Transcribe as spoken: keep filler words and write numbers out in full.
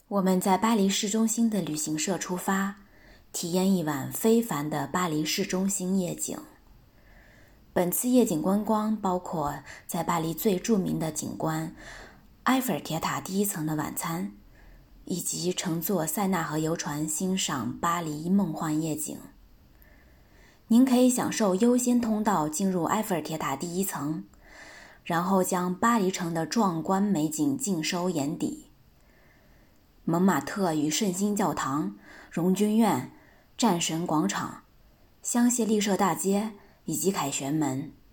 我们在巴黎市中心的旅行社出发，体验一晚非凡的巴黎市中心夜景。本次夜景观光包括在巴黎最著名的景观埃菲尔铁塔第一层的晚餐，以及乘坐塞纳河游船欣赏巴黎梦幻夜景。您可以享受优先通道进入埃菲尔铁塔第一层，然后将巴黎城的壮观美景尽收眼底。蒙马特与圣心教堂、荣军院、战神广场、香榭丽舍大街以及凯旋门，